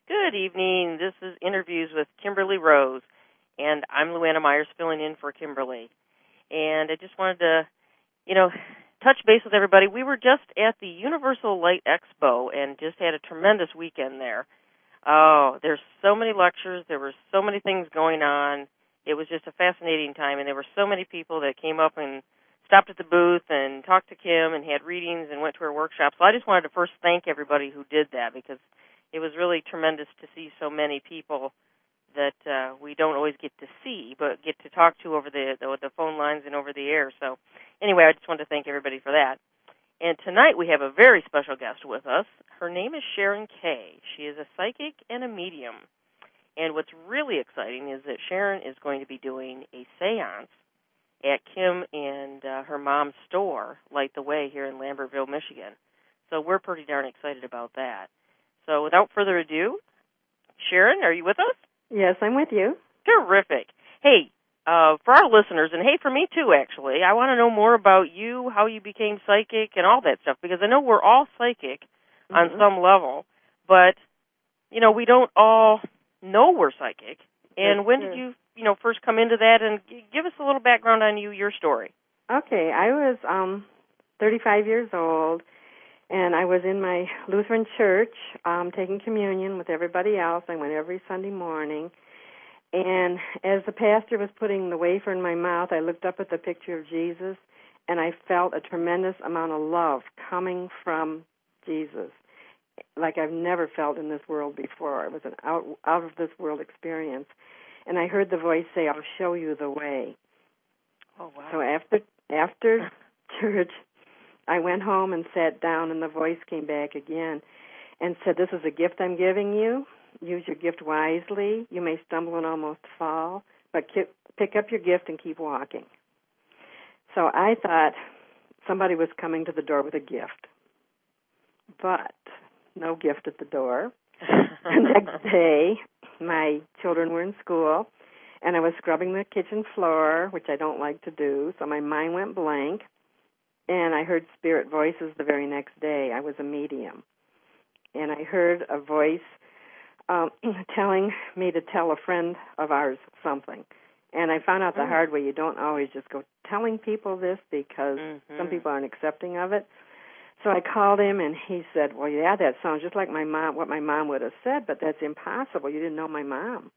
Good evening. This is Interviews with Kimberly Rose, and I'm Luana Myers filling in for Kimberly. And I just wanted to, touch base with everybody. We were just at the Universal Light Expo and just had a tremendous weekend there. Oh, there's so many lectures. There were so many things going on. It was just a fascinating time, and there were so many people that came up and stopped at the booth and talked to Kim and had readings and went to her workshop. So I just wanted to first thank everybody who did that because it was really tremendous to see so many people that we don't always get to see, but get to talk to over the phone lines and over the air. So anyway, I just wanted to thank everybody for that. And tonight we have a very special guest with us. Her name is Sharon Kay. She is a psychic and a medium. And what's really exciting is that Sharon is going to be doing a seance at Kim and her mom's store, Light the Way, here in Lambertville, Michigan. So we're pretty darn excited about that. So without further ado, Sharon, are you with us? Yes, I'm with you. Terrific. Hey, for our listeners, and hey, for me too, actually, I want to know more about you, how you became psychic, and all that stuff, because I know we're all psychic on some level, but, we don't all know we're psychic. And when did you, first come into that? And give us a little background on you, your story. Okay, I was 35 years old, and I was in my Lutheran church taking communion with everybody else. I went every Sunday morning. And as the pastor was putting the wafer in my mouth, I looked up at the picture of Jesus, and I felt a tremendous amount of love coming from Jesus, like I've never felt in this world before. It was an out-of-this-world experience. And I heard the voice say, "I'll show you the way." Oh, wow. So after church, I went home and sat down, and the voice came back again and said, "This is a gift I'm giving you. Use your gift wisely. You may stumble and almost fall, but pick up your gift and keep walking." So I thought somebody was coming to the door with a gift, but no gift at the door. The next day, my children were in school, and I was scrubbing the kitchen floor, which I don't like to do, so my mind went blank, and I heard spirit voices the very next day. I was a medium, and I heard a voice telling me to tell a friend of ours something. And I found out the hard way, you don't always just go telling people this because some people aren't accepting of it. So I called him, and he said, "Well, yeah, that sounds just like my mom, what my mom would have said, but that's impossible. You didn't know my mom."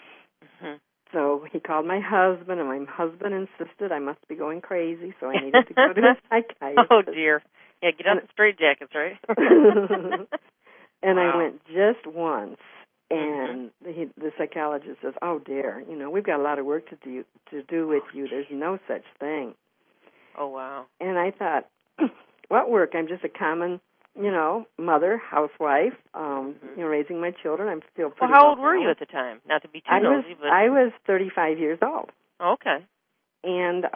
So he called my husband, and my husband insisted I must be going crazy, so I needed to go to a psychiatrist. Oh, dear. Yeah, get out the straitjackets, right? And wow. I went just once, and the psychologist says, "Oh, dear, we've got a lot of work to do with you. There's no such thing." Oh, wow. And I thought, what work? I'm just a common, mother, housewife, raising my children. I'm still pretty Well, how old were you at the time? Not to be too nosy, but... I was 35 years old. Okay. And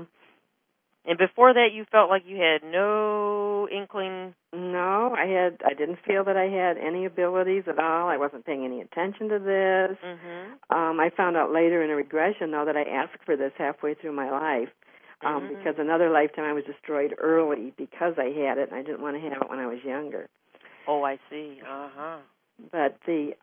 before that, you felt like you had no inkling? No, I didn't feel that I had any abilities at all. I wasn't paying any attention to this. I found out later in a regression, though, that I asked for this halfway through my life. Because another lifetime I was destroyed early because I had it, and I didn't want to have it when I was younger. Oh, I see. But the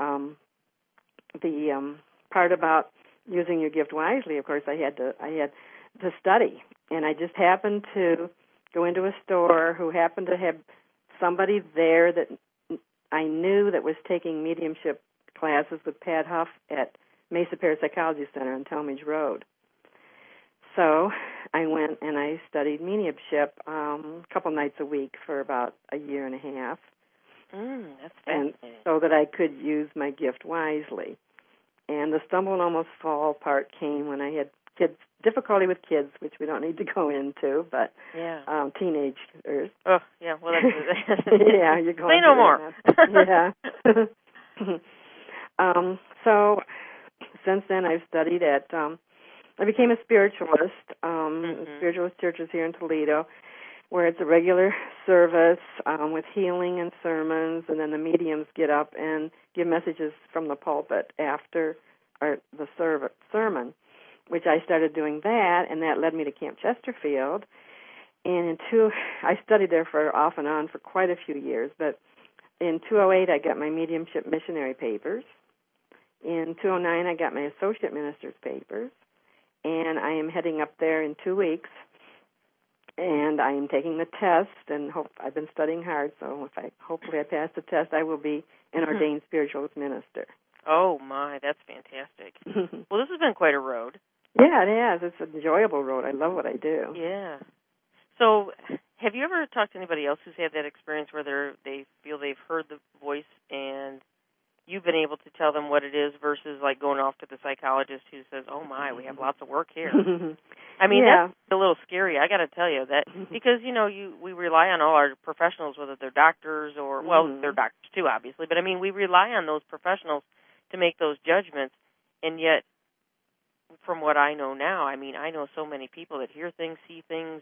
part about using your gift wisely, of course, I had to study, and I just happened to go into a store who happened to have somebody there that I knew that was taking mediumship classes with Pat Huff at Mesa Parapsychology Center on Talmadge Road. So I went and I studied mediumship a couple nights a week for about a year and a half. That's fascinating. And so that I could use my gift wisely. And the stumble and almost fall part came when I had difficulty with kids, which we don't need to go into, but teenagers. Oh, yeah, well, that's yeah, you're going say no more. Yeah. So since then I've studied at... I became a spiritualist, spiritualist churches here in Toledo, where it's a regular service with healing and sermons, and then the mediums get up and give messages from the pulpit after the sermon, which I started doing that, and that led me to Camp Chesterfield. And I studied there for off and on for quite a few years, but in 2008, I got my mediumship missionary papers. In 2009, I got my associate minister's papers, and I am heading up there in 2 weeks. And I am taking the test, and I've been studying hard. So hopefully I pass the test, I will be an ordained spiritualist minister. Oh my, that's fantastic. Well, this has been quite a road. Yeah, it has. It's an enjoyable road. I love what I do. Yeah. So, have you ever talked to anybody else who's had that experience where they feel they've heard the voice and you've been able to tell them what it is versus like going off to the psychologist who says, "Oh my, we have lots of work here." I mean, that's a little scary. I got to tell you that because we rely on all our professionals, whether they're doctors or they're doctors too, obviously. But I mean, we rely on those professionals to make those judgments, and yet, from what I know now, I mean, I know so many people that hear things, see things.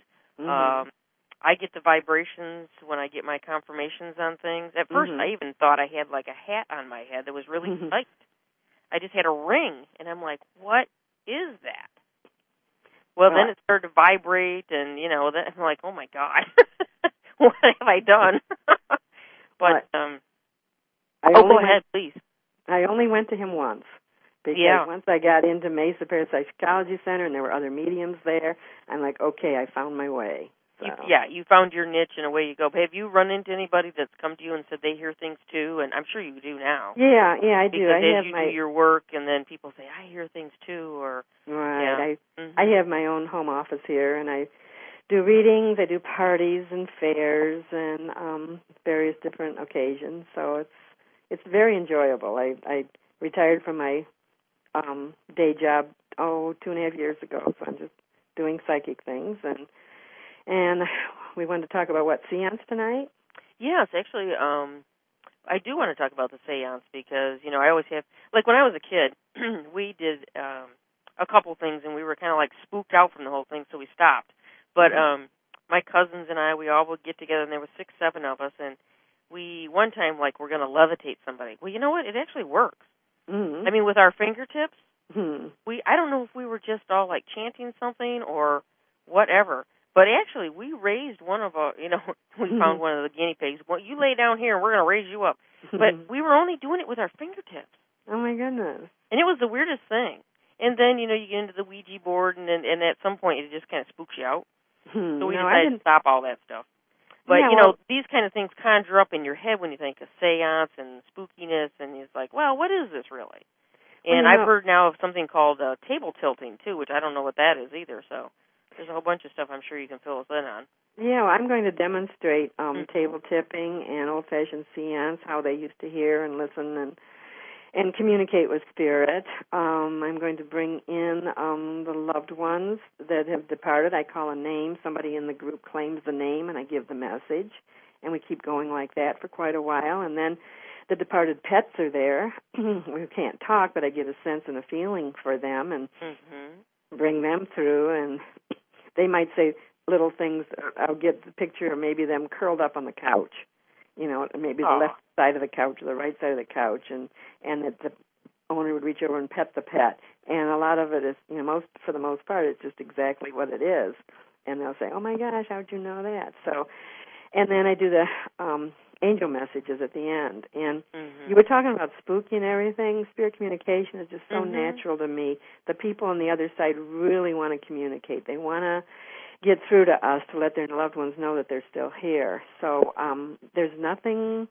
I get the vibrations when I get my confirmations on things. At first, I even thought I had like a hat on my head that was really tight. I just had a ring, and I'm like, what is that? Well, then it started to vibrate, and, then I'm like, oh, my God, what have I done? But, go ahead, please. I only went to him once. Because once I got into Mesa Parapsychic Psychology Center and there were other mediums there, I'm like, okay, I found my way. So. You found your niche and away you go. But have you run into anybody that's come to you and said they hear things too? And I'm sure you do now. Yeah, I do. Because do your work and then people say, I hear things too. Or right. Yeah. I have my own home office here, and I do readings. I do parties and fairs and various different occasions. So it's very enjoyable. I retired from my day job 2.5 years ago, so I'm just doing psychic things, and we wanted to talk about what, seance tonight? Yes, actually, I do want to talk about the seance because I always have, like when I was a kid, we did a couple things and we were kind of like spooked out from the whole thing, so we stopped. But my cousins and I, we all would get together, and there were 6, 7 of us, and we one time we're going to levitate somebody. Well, you know what? It actually works. I mean, with our fingertips, I don't know if we were just all like chanting something or whatever, but actually we raised one of our, we found one of the guinea pigs. Well, you lay down here and we're going to raise you up. But we were only doing it with our fingertips. Oh, my goodness. And it was the weirdest thing. And then, you get into the Ouija board, and at some point it just kind of spooks you out. So we decided to stop all that stuff. But, these kind of things conjure up in your head when you think of seance and spookiness, and it's like, well, what is this really? And I've heard now of something called table tilting, too, which I don't know what that is either. So there's a whole bunch of stuff I'm sure you can fill us in on. Yeah, well, I'm going to demonstrate table tipping and old-fashioned seance, how they used to hear and listen and communicate with spirit. I'm going to bring in the loved ones that have departed. I call a name. Somebody in the group claims the name, and I give the message. And we keep going like that for quite a while. And then the departed pets are there. We can't talk, but I give a sense and a feeling for them and bring them through. And they might say little things. I'll get the picture of maybe them curled up on the couch. Maybe the left side of the couch or the right side of the couch, and that the owner would reach over and pet the pet. And a lot of it is, for the most part, it's just exactly what it is. And they'll say, oh, my gosh, how'd you know that? So, and then I do the angel messages at the end. And you were talking about spooky and everything. Spirit communication is just so natural to me. The people on the other side really want to communicate. They want to get through to us to let their loved ones know that they're still here. So there's nothing.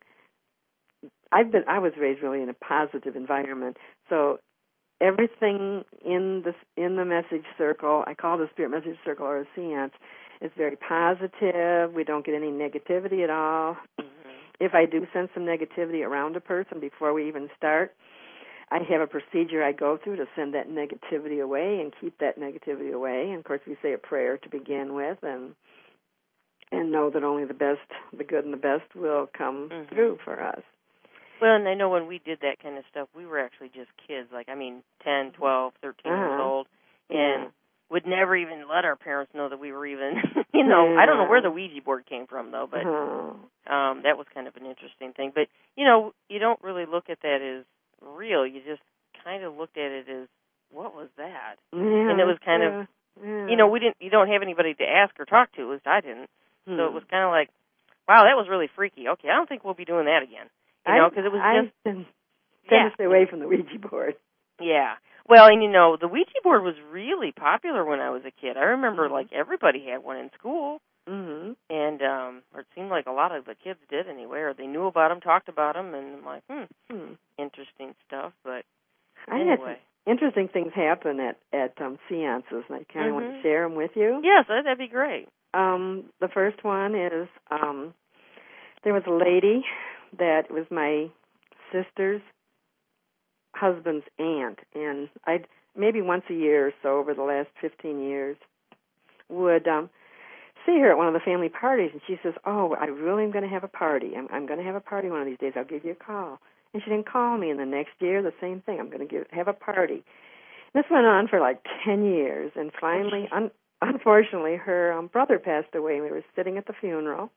I was raised really in a positive environment. So everything in the message circle, I call the spirit message circle or a seance, is very positive. We don't get any negativity at all. If I do sense some negativity around a person before we even start, I have a procedure I go through to send that negativity away and keep that negativity away. And, of course, we say a prayer to begin with and know that only the good and the best will come through for us. Well, and I know when we did that kind of stuff, we were actually just kids, 10, 12, 13 years old, and would never even let our parents know that we were even, I don't know where the Ouija board came from, though, but that was kind of an interesting thing. But, you don't really look at that as real. You just kind of looked at it as, what was that? And it was kind of, you don't have anybody to ask or talk to, at least I didn't. So it was kind of like, Wow, that was really freaky. Okay, I don't think we'll be doing that again. Because it was just... I've been trying to stay away from the Ouija board. Yeah. Well, and the Ouija board was really popular when I was a kid. I remember, like, everybody had one in school. Mm-hmm. And or it seemed like a lot of the kids did anyway, or they knew about them, talked about them, and I'm like, interesting stuff. But anyway. I had interesting things happen at seances, and I kind of want to share them with you. Yes, that'd be great. The first one is there was a lady that was my sister's husband's aunt, and I'd maybe once a year or so over the last 15 years would see her at one of the family parties, and she says, "Oh, I really am going to have a party. I'm going to have a party one of these days. I'll give you a call." And she didn't call me, and the next year, the same thing. I'm going to have a party. And this went on for like 10 years, and finally, unfortunately, her brother passed away, and we were sitting at the funeral,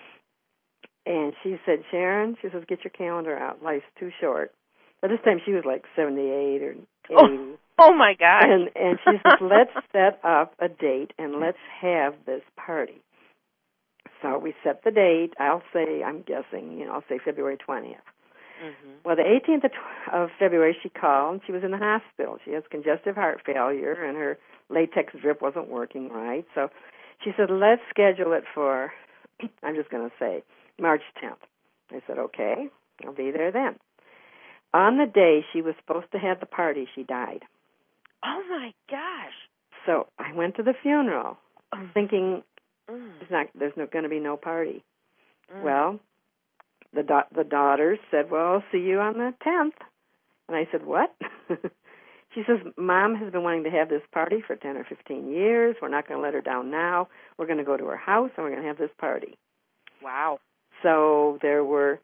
and she said, "Sharon," she says, "get your calendar out. Life's too short." But this time she was like 78 or 80. Oh my gosh. And she says, "Let's set up a date and let's have this party." So we set the date. I'm guessing, I'll say February 20th. Mm-hmm. Well, the 18th of February she called, and she was in the hospital. She has congestive heart failure, and her latex drip wasn't working right. So she said, "Let's schedule it for," I'm just going to say, March 10th. I said, "Okay, I'll be there then." On the day she was supposed to have the party, she died. Oh, my gosh. So I went to the funeral thinking there's going to be no party. Well, the daughter said, "Well, I'll see you on the 10th. And I said, "What?" She says, "Mom has been wanting to have this party for 10 or 15 years. We're not going to let her down now. We're going to go to her house, and we're going to have this party." Wow. So there were,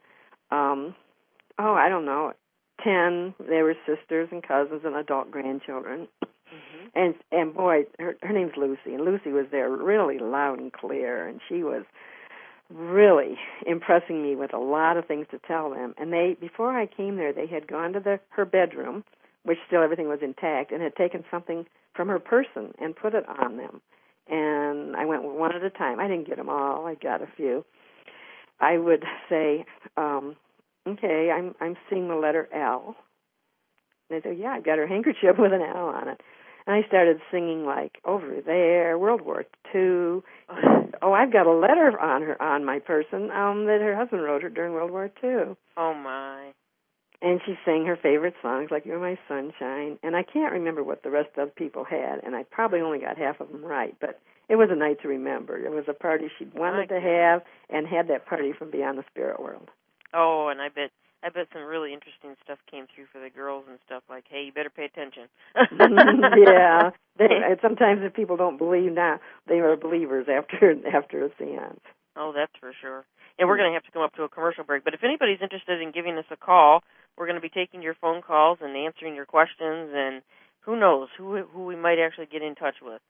I don't know, 10. They were sisters and cousins and adult grandchildren. Mm-hmm. And boy, her name's Lucy, and Lucy was there really loud and clear, and she was really impressing me with a lot of things to tell them. And before I came there, they had gone to her bedroom, which still everything was intact, and had taken something from her person and put it on them. And I went one at a time. I didn't get them all. I got a few. I would say, "Okay, I'm seeing the letter L." And they said, "Yeah, I've got her handkerchief with an L on it." And I started singing like "Over There," World War II. Oh, I've got a letter on my person that her husband wrote her during World War II. Oh my! And she sang her favorite songs like "You're My Sunshine." And I can't remember what the rest of the people had, and I probably only got half of them right. But it was a night to remember. It was a party she'd wanted to have, and had that party from beyond the spirit world. Oh, and I bet some really interesting stuff came through for the girls and stuff like, "Hey, you better pay attention." Yeah. Sometimes if people don't believe now, they are believers after a seance. Oh, that's for sure. And we're going to have to come up to a commercial break. But if anybody's interested in giving us a call, we're going to be taking your phone calls and answering your questions, and who knows who we might actually get in touch with.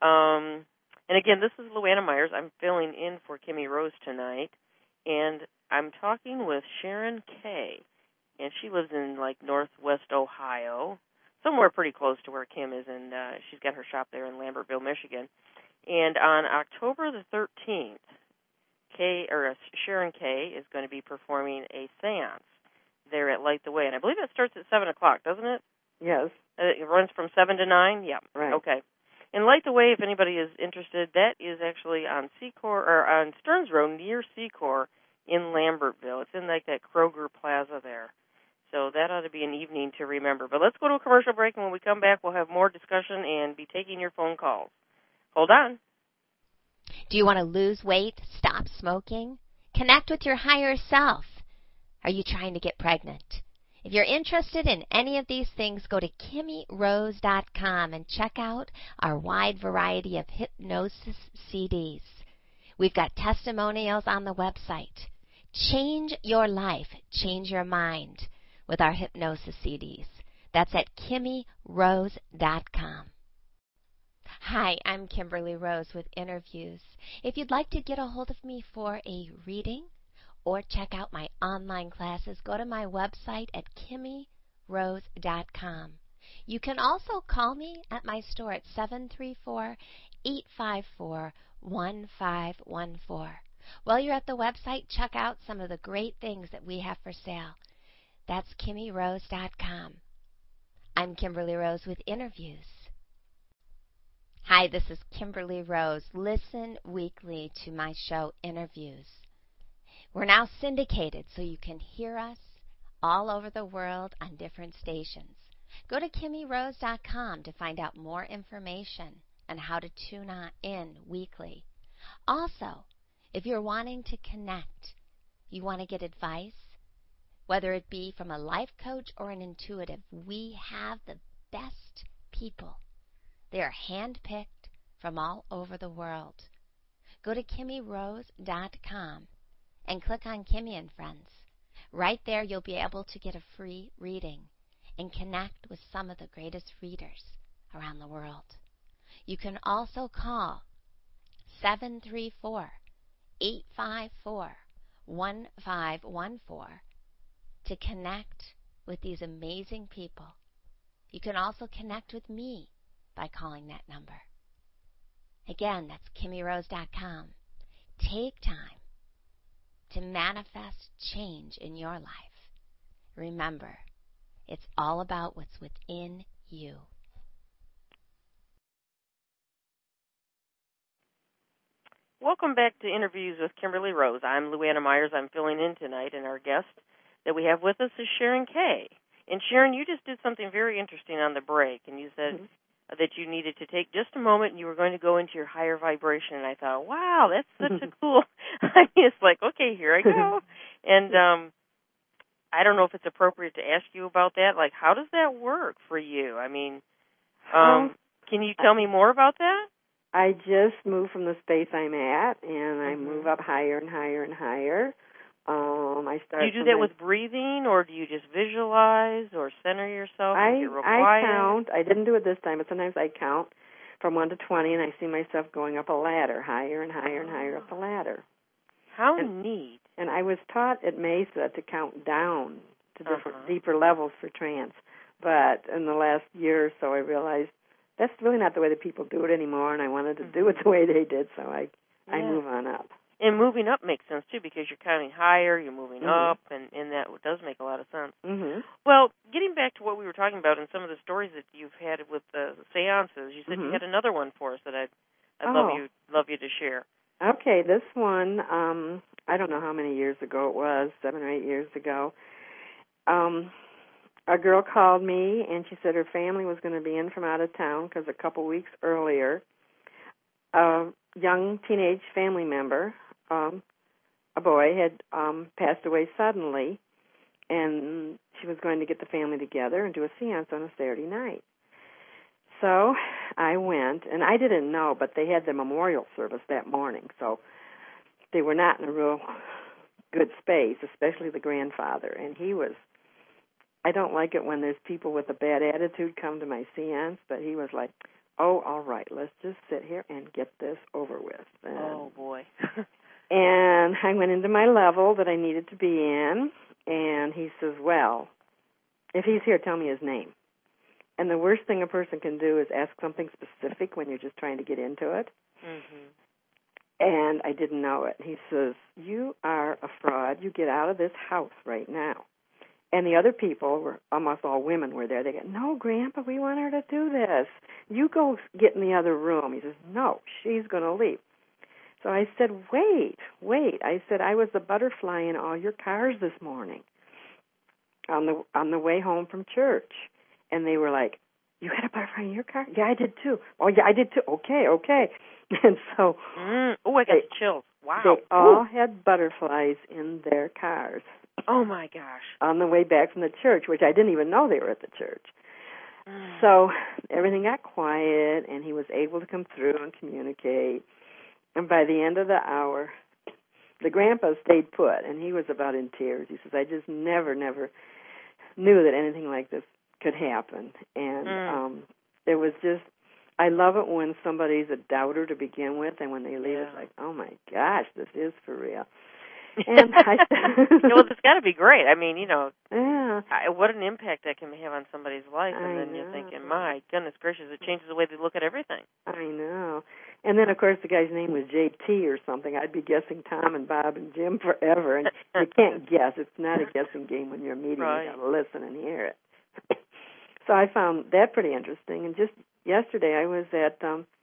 And again, this is Luana Myers. I'm filling in for Kimmy Rose tonight, and I'm talking with Sharon Kay, and she lives in like Northwest Ohio, somewhere pretty close to where Kim is, and she's got her shop there in Lambertville, Michigan. And on October the 13th, Sharon Kay is going to be performing a seance there at Light the Way, and I believe it starts at 7 o'clock, doesn't it? Yes. It runs from 7 to 9? Yeah. Right. Okay. And Light the Way, if anybody is interested, that is actually on on Stearns Road near Secor in Lambertville. It's in like that Kroger Plaza there. So that ought to be an evening to remember. But let's go to a commercial break, and when we come back, we'll have more discussion and be taking your phone calls. Hold on. Do you want to lose weight, stop smoking, connect with your higher self? Are you trying to get pregnant? If you're interested in any of these things, go to KimmyRose.com and check out our wide variety of hypnosis CDs. We've got testimonials on the website. Change your life, change your mind with our hypnosis CDs. That's at KimmyRose.com. Hi, I'm Kimberly Rose with Interviews. If you'd like to get a hold of me for a reading or check out my online classes, go to my website at KimmyRose.com. You can also call me at my store at 734-854-1514. While you're at the website, check out some of the great things that we have for sale. That's KimmyRose.com. I'm Kimberly Rose with interviews. Hi, this is Kimberly Rose. Listen weekly to my show, Interviews. We're now syndicated, so you can hear us all over the world on different stations. Go to KimmyRose.com to find out more information on how to tune in weekly. Also, if you're wanting to connect, you want to get advice, whether it be from a life coach or an intuitive, we have the best people. They are handpicked from all over the world. Go to KimmyRose.com and click on Kimmy and Friends. Right there, you'll be able to get a free reading and connect with some of the greatest readers around the world. You can also call 734-854-1514 to connect with these amazing people. You can also connect with me by calling that number. Again, that's KimmyRose.com. Take time to manifest change in your life. Remember, it's all about what's within you. Welcome back to Interviews with Kimberly Rose. I'm Luanna Myers. I'm filling in tonight, and our guest that we have with us is Sharon Kay. And Sharon, you just did something very interesting on the break, and you said that you needed to take just a moment and you were going to go into your higher vibration. And I thought, wow, that's such a cool. It's like, okay, here I go. And I don't know if it's appropriate to ask you about that. Like, how does that work for you? I mean, can you tell me more about that? I just move from the space I'm at, and I move up higher and higher and higher. I start. Do you do that with breathing, or do you just visualize or center yourself? I count. I didn't do it this time, but sometimes I count from 1 to 20, and I see myself going up a ladder, higher and higher and higher up the ladder. How neat. And I was taught at Mesa to count down to different, deeper levels for trance. But in the last year or so, I realized that's really not the way that people do it anymore, and I wanted to do it the way they did, so I move on up. And moving up makes sense, too, because you're counting higher, you're moving up, and that does make a lot of sense. Well, getting back to what we were talking about and some of the stories that you've had with the seances, you said you had another one for us that I'd love you to share. Okay, this one, I don't know how many years ago it was, 7 or 8 years ago. A girl called me, and she said her family was going to be in from out of town because a couple weeks earlier, a young teenage family member, a boy, had passed away suddenly, and she was going to get the family together and do a seance on a Saturday night. So I went, and I didn't know, but they had the memorial service that morning, so they were not in a real good space, especially the grandfather, and he was, I don't like it when there's people with a bad attitude come to my seance, but he was like, oh, all right, let's just sit here and get this over with. And, oh, boy. And I went into my level that I needed to be in, and he says, well, if he's here, tell me his name. And the worst thing a person can do is ask something specific when you're just trying to get into it. And I didn't know it. He says, you are a fraud. You get out of this house right now. And the other people, were almost all women, were there. They go, no, Grandpa, we want her to do this. You go get in the other room. He says, no, she's going to leave. So I said, wait. I said, I was the butterfly in all your cars this morning on the way home from church. And they were like, you had a butterfly in your car? Yeah, I did too. Oh, yeah, I did too. Okay. And so... I got the chills. Wow. They all had butterflies in their cars. Oh, my gosh. On the way back from the church, which I didn't even know they were at the church. So everything got quiet, and he was able to come through and communicate. And by the end of the hour, the grandpa stayed put, and he was about in tears. He says, I just never knew that anything like this could happen. And it was just, I love it when somebody's a doubter to begin with, and when they leave, it's like, oh, my gosh, this is for real. And well, it's got to be great. I mean, yeah. What an impact that can have on somebody's life. And then you're thinking, my goodness gracious, it changes the way they look at everything. I know. And then, of course, the guy's name was JT or something. I'd be guessing Tom and Bob and Jim forever. And you can't guess. It's not a guessing game when you're meeting. Right. You got to listen and hear it. So I found that pretty interesting. And just yesterday I was at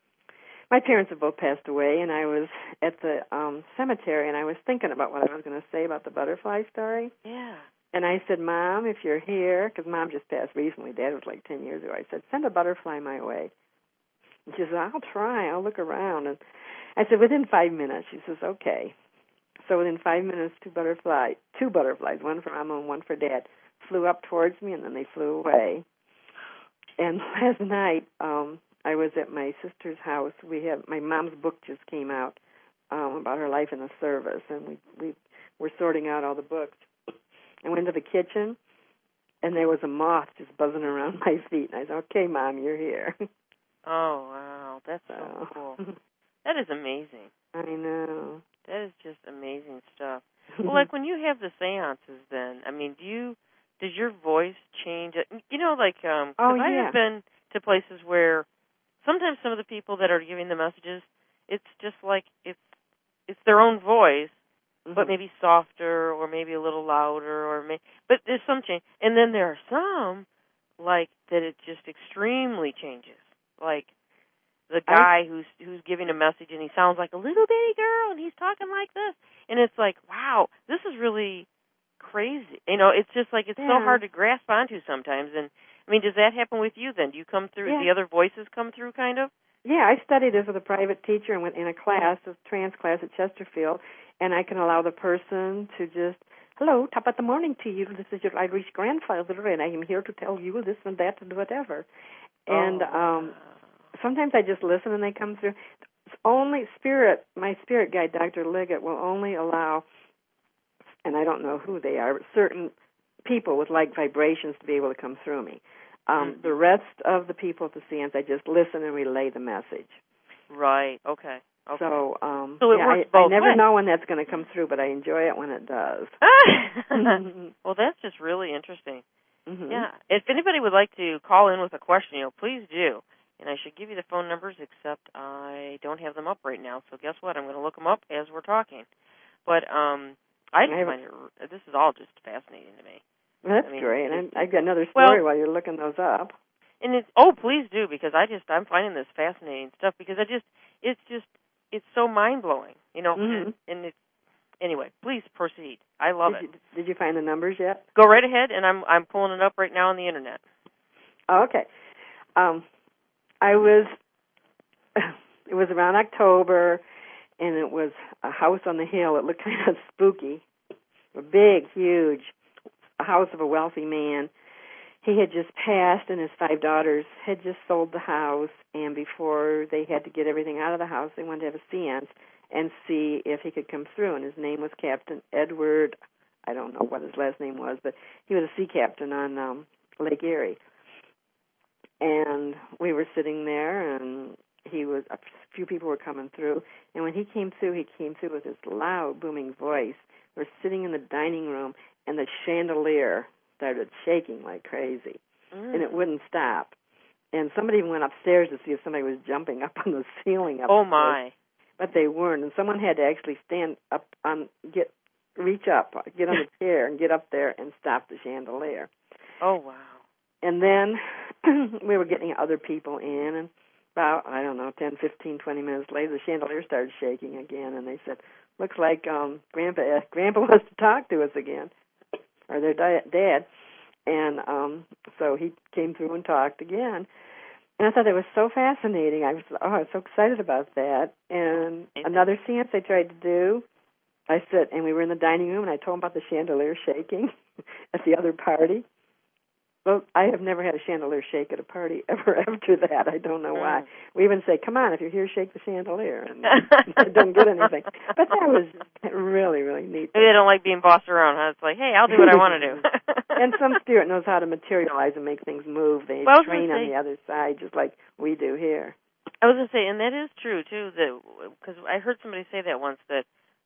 my parents have both passed away, and I was at the cemetery, and I was thinking about what I was going to say about the butterfly story. Yeah. And I said, Mom, if you're here, because Mom just passed recently. Dad was like 10 years ago. I said, send a butterfly my way. And she said, I'll try. I'll look around. And I said, within 5 minutes. She says, okay. So within 5 minutes, two butterflies, one for Mama and one for Dad, flew up towards me, and then they flew away. And last night, I was at my sister's house. My mom's book just came out about her life in the service, and we were sorting out all the books. I went to the kitchen, and there was a moth just buzzing around my feet. And I said, okay, Mom, you're here. Oh, wow. That's so cool. That is amazing. I know. That is just amazing stuff. Well, like when you have the seances then, I mean, does your voice change? Because I have been to places where sometimes some of the people that are giving the messages, it's just like it's their own voice, but maybe softer or maybe a little louder, but there's some change. And then there are some like that it just extremely changes. Like the guy who's giving a message and he sounds like a little bitty girl and he's talking like this, and it's like, wow, this is really crazy. It's just like it's so hard to grasp onto sometimes. And I mean, does that happen with you then? Do you come through? The other voices come through, kind of? Yeah, I studied as with a private teacher and went in a class, a trance class at Chesterfield, and I can allow the person to just, hello, top of the morning to you. This is your Irish grandfather, and I am here to tell you this and that and whatever. And sometimes I just listen and they come through. My spirit guide, Dr. Liggett, will only allow, and I don't know who they are, but certain people with like vibrations to be able to come through me. The rest of the people at the seance, I just listen and relay the message. Right. Okay. So, so it works both I never ways. know when that's going to come through, but I enjoy it when it does. Well, that's just really interesting. Mm-hmm. Yeah. If anybody would like to call in with a question, please do. And I should give you the phone numbers, except I don't have them up right now. So guess what? I'm going to look them up as we're talking. But I just find this is all just fascinating to me. Well, that's great. And I've got another story while you're looking those up. And please do, because I'm finding this fascinating stuff because it's so mind blowing, And anyway, please proceed. I love it. Did you find the numbers yet? Go right ahead, and I'm pulling it up right now on the internet. Oh, okay. It was around October, and it was a house on the hill. It looked kind of spooky, a big, huge house of a wealthy man. He had just passed, and his 5 daughters had just sold the house, and before they had to get everything out of the house, they wanted to have a seance and see if he could come through, and his name was Captain Edward. I don't know what his last name was, but he was a sea captain on Lake Erie. And we were sitting there, and a few people were coming through, and when he came through with his loud, booming voice. We're sitting in the dining room, and the chandelier started shaking like crazy, and it wouldn't stop. And somebody even went upstairs to see if somebody was jumping up on the ceiling upstairs. Oh, my. But they weren't, and someone had to actually stand up, reach up, get on the chair, and get up there and stop the chandelier. Oh, wow. And then we were getting other people in, and about, 10, 15, 20 minutes later, the chandelier started shaking again, and they said, looks like Grandpa wants to talk to us again, or their dad. And so he came through and talked again. And I thought that was so fascinating. I was so excited about that. And another seance I tried to do, and we were in the dining room, and I told him about the chandelier shaking at the other party. Well, I have never had a chandelier shake at a party ever after that. I don't know why. We even say, come on, if you're here, shake the chandelier. And I don't get anything. But that was really, really neat. Maybe they don't like being bossed around, huh? It's like, hey, I'll do what I want to do. And some spirit knows how to materialize and make things move. They train on the other side, just like we do here. I was going to say, and that is true, too, because I heard somebody say that once, that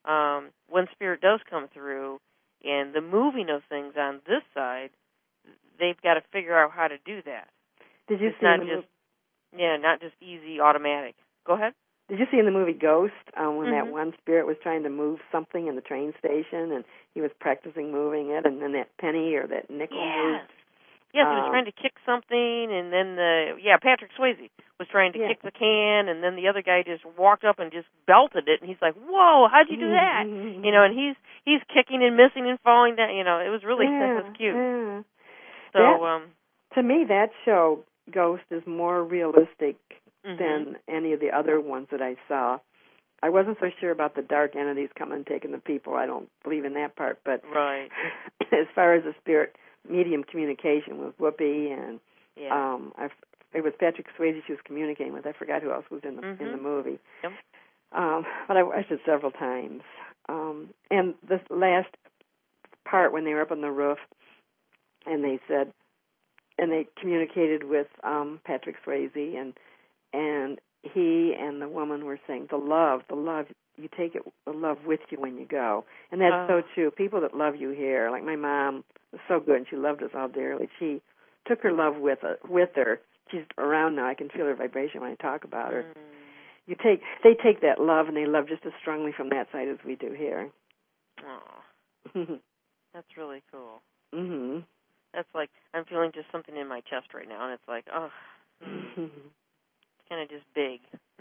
when spirit does come through and the moving of things on this side, they've got to figure out how to do that. Did you it's see not just not just easy automatic. Go ahead. Did you see in the movie Ghost when that Mhm. one spirit was trying to move something in the train station and he was practicing moving it, and then that penny or that nickel moved? Yes, he was trying to kick something, and then Patrick Swayze was trying to kick the can, and then the other guy just walked up and just belted it, and he's like, "Whoa, how'd you do that?" And he's kicking and missing and falling down. It was really it was cute. Yeah. So to me, that show Ghost is more realistic mhm. than any of the other ones that I saw. I wasn't so sure about the dark entities coming and taking the people. I don't believe in that part, but right. as far as the spirit medium communication with Whoopi and it was Patrick Swayze she was communicating with. I forgot who else was in the movie. Yep. But I watched it several times. And this last part when they were up on the roof and they said, and they communicated with Patrick Swayze and he and the woman were saying the love, you take the love with you when you go. And that's so true. People that love you here, like my mom was so good and she loved us all dearly. She took her love with her. She's around now. I can feel her vibration when I talk about her. They take that love and they love just as strongly from that side as we do here. Oh, that's really cool. Mhm. That's like I'm feeling just something in my chest right now, and it's like, oh, it's kind of just big.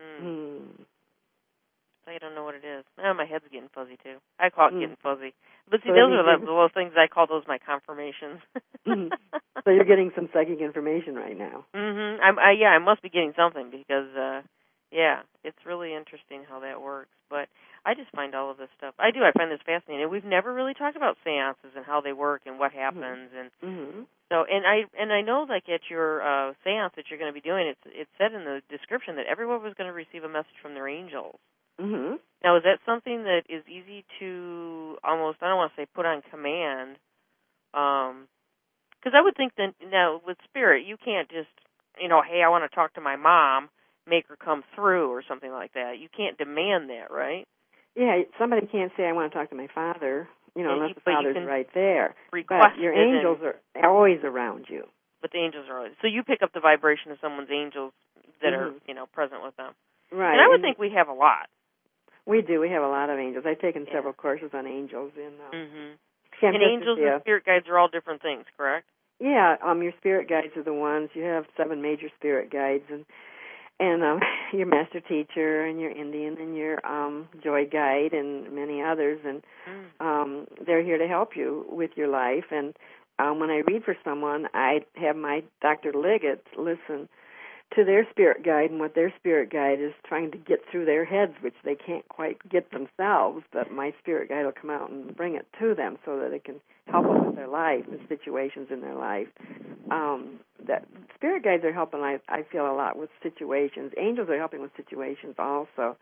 I don't know what it is. Oh, my head's getting fuzzy too. I call it getting fuzzy. But see, those are those things I call those my confirmations. So you're getting some psychic information right now. Mhm. I must be getting something because it's really interesting how that works. But I just find all of this stuff. I find this fascinating. We've never really talked about seances and how they work and what happens and so I know like at your seance that you're going to be doing, it said in the description that everyone was going to receive a message from their angels. Mm-hmm. Now, is that something that is easy to almost, I don't want to say put on command, because I would think that now with spirit, you can't just, hey, I want to talk to my mom, make her come through or something like that. You can't demand that, right? Yeah, somebody can't say, I want to talk to my father, unless the father's right there. Request but your angels are always around you. But the angels are always, so you pick up the vibration of someone's angels that are, present with them. Right. And I would think we have a lot. We do. We have a lot of angels. I've taken several courses on angels in and angels and spirit guides are all different things, correct? Yeah. Your spirit guides are the ones. You have 7 major spirit guides, and your master teacher, and your Indian, and your joy guide, and many others, and they're here to help you with your life. And when I read for someone, I have my Dr. Liggett listen to their spirit guide and what their spirit guide is trying to get through their heads, which they can't quite get themselves, but my spirit guide will come out and bring it to them so that it can help them with their life, the situations in their life. That spirit guides are helping, I feel, a lot with situations. Angels are helping with situations also.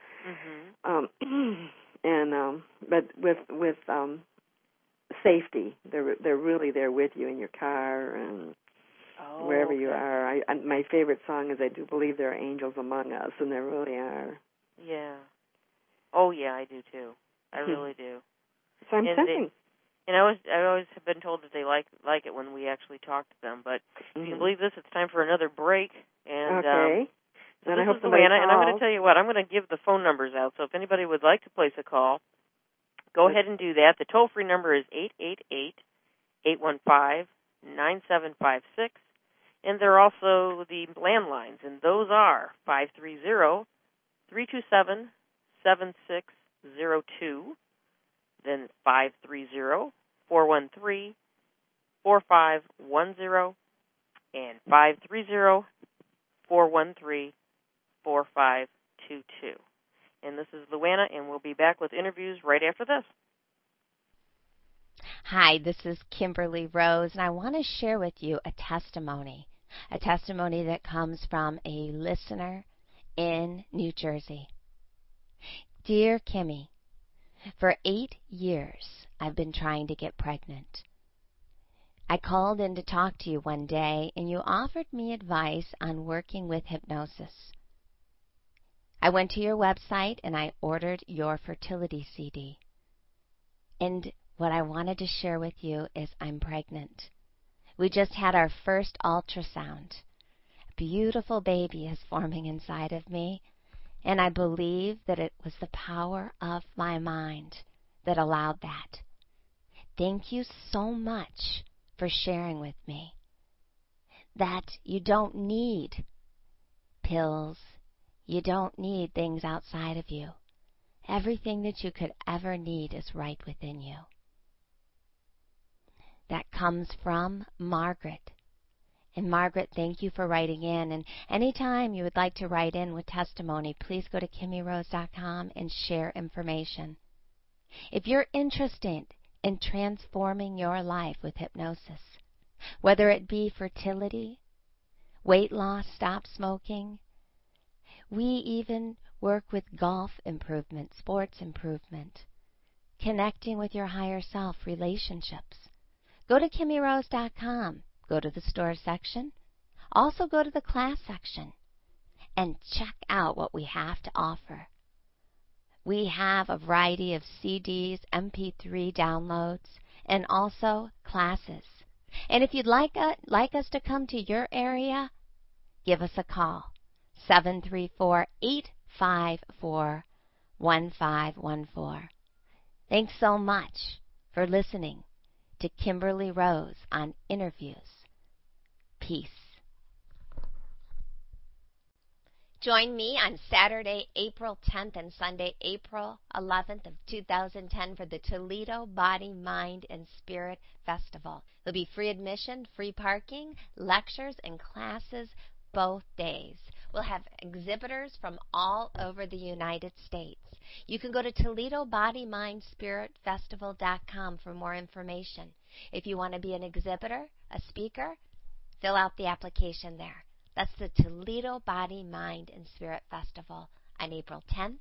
But with safety, they're really there with you in your car and wherever you are. My favorite song is I Do Believe There Are Angels Among Us, and there really are. Yeah. Oh, yeah, I do, too. I really do. So I'm sensing. And I always have been told that they like it when we actually talk to them. But if you can believe this, it's time for another break. And, okay. So this is Luanna, and I'm going to tell you what, I'm going to give the phone numbers out. So if anybody would like to place a call, go ahead and do that. The toll-free number is 888-815-9756. And there are also the landlines, and those are 530-327-7602, then 530-413-4510, and 530-413-4522. And this is Luanna, and we'll be back with interviews right after this. Hi, this is Kimberly Rose, and I want to share with you a testimony that comes from a listener in New Jersey. Dear Kimmy, for 8 years I've been trying to get pregnant. I called in to talk to you one day, and you offered me advice on working with hypnosis. I went to your website and I ordered your fertility CD. And what I wanted to share with you is I'm pregnant. We just had our first ultrasound. A beautiful baby is forming inside of me, and I believe that it was the power of my mind that allowed that. Thank you so much for sharing with me that you don't need pills, you don't need things outside of you. Everything that you could ever need is right within you. That comes from Margaret. And Margaret, thank you for writing in. And anytime you would like to write in with testimony, please go to KimmyRose.com and share information. If you're interested in transforming your life with hypnosis, whether it be fertility, weight loss, stop smoking, we even work with golf improvement, sports improvement, connecting with your higher self, relationships. Go to KimmyRose.com. Go to the store section. Also go to the class section and check out what we have to offer. We have a variety of CDs, MP3 downloads, and also classes. And if you'd like us to come to your area, give us a call, 734-854-1514. Thanks so much for listening to Kimberly Rose on Interviews. Peace. Join me on Saturday, April 10th and Sunday, April 11th of 2010 for the Toledo Body, Mind, and Spirit Festival. There'll be free admission, free parking, lectures, and classes both days. We'll have exhibitors from all over the United States. You can go to ToledoBodyMindSpiritFestival.com for more information. If you want to be an exhibitor, a speaker, fill out the application there. That's the Toledo Body, Mind, and Spirit Festival on April 10th.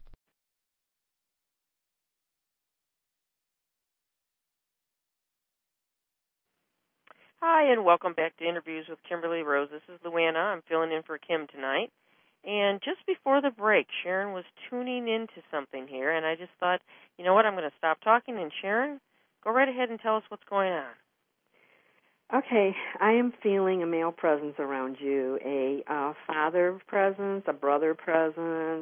Hi, and welcome back to Interviews with Kimberly Rose. This is Luana. I'm filling in for Kim tonight. And just before the break, Sharon was tuning into something here, and I just thought, you know what, I'm going to stop talking, and Sharon, go right ahead and tell us what's going on. Okay, I am feeling a male presence around you, a father presence, a brother presence.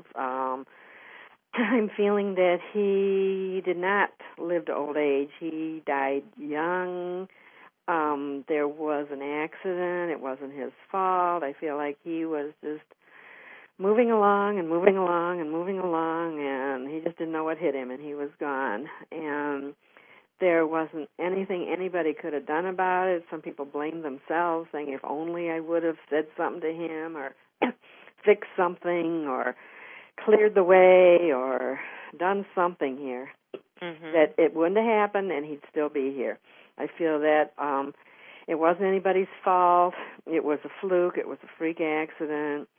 I'm feeling that he did not live to old age. He died young. There was an accident. It wasn't his fault. I feel like he was just moving along and moving along and moving along, and he just didn't know what hit him, and he was gone. And there wasn't anything anybody could have done about it. Some people blame themselves, saying, if only I would have said something to him or fixed something or cleared the way or done something here, that it wouldn't have happened and he'd still be here. I feel that it wasn't anybody's fault. It was a fluke. It was a freak accident.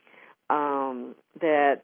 That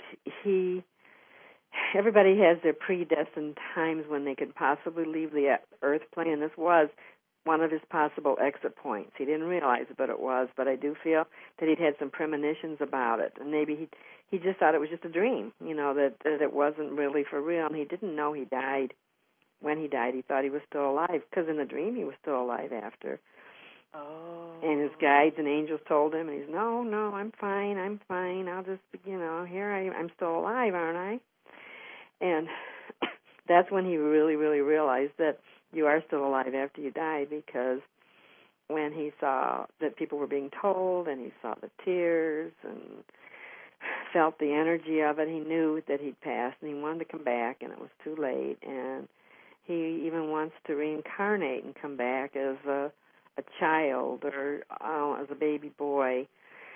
everybody has their predestined times when they could possibly leave the earth plane. This was one of his possible exit points. He didn't realize it, but it was. But I do feel that he'd had some premonitions about it, and maybe he just thought it was just a dream, that it wasn't really for real, and he didn't know he died. When he died, he thought he was still alive, because in the dream he was still alive after. Oh. And his guides and angels told him, and he's, no, I'm fine, I'll just, here I'm still alive, aren't I? And that's when he really, really realized that you are still alive after you die, because when he saw that people were being told and he saw the tears and felt the energy of it, he knew that he'd passed, and he wanted to come back, and it was too late. And he even wants to reincarnate and come back as a child or as a baby boy.